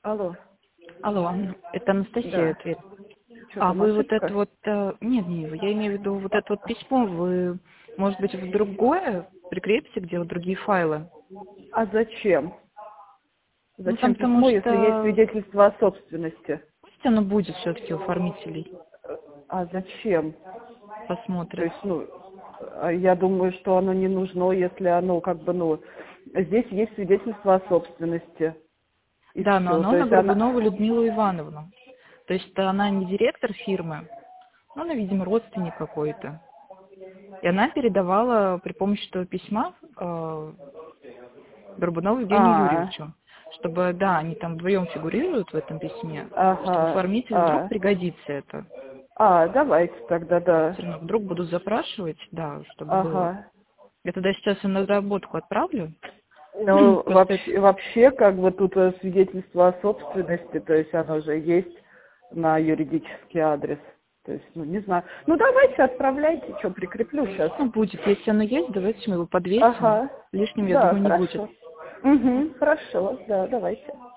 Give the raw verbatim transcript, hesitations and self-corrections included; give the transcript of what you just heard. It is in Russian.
Алло. Алло, Анна, это Анастасия Да. ответ. Что А там, вы вот ошибка? это вот, э, нет, не вы, я имею в виду вот это вот письмо, вы, может быть, в другое прикрепите, где вот другие файлы? А зачем? Ну, Зачем там потому письмо, если есть что свидетельство о собственности? пусть оно будет все-таки у оформителей, А зачем? То посмотрят. есть, ну, а я думаю, что оно не нужно, если оно как бы, ну, здесь есть свидетельство о собственности. И Да, но все. оно То на есть она... Горбунову Людмилу Ивановну. То есть она не директор фирмы, но она, видимо, родственник какой-то. И она передавала при помощи этого письма э, Горбунову Евгению А, Юрьевичу, чтобы, да, они там вдвоем фигурируют в этом письме, чтобы ага, оформителю вдруг а, пригодится это. а, давайте тогда, Все да. равно вдруг будут запрашивать, да, чтобы было. Ага. Я тогда сейчас на разработку отправлю. Ну, Просто вообще, вообще, как бы тут э, свидетельство о собственности, то есть оно же есть на юридический адрес. То есть, ну, не знаю. Ну, давайте отправляйте, что, прикреплю сейчас. ну, будет, если оно есть, давайте мы его подвесим. Ага. Лишним, я Да, думаю, не будет. хорошо. Угу, хорошо, да, давайте.